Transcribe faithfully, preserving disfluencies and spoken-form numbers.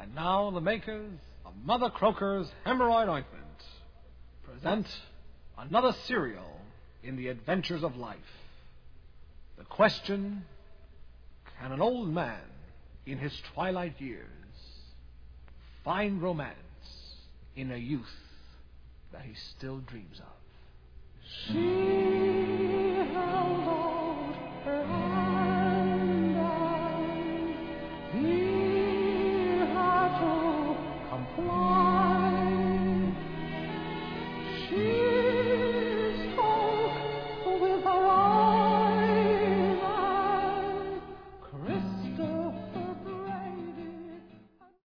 And now the makers of Mother Croker's Hemorrhoid Ointment present another serial in the adventures of life. The question, can an old man in his twilight years find romance in a youth that he still dreams of? She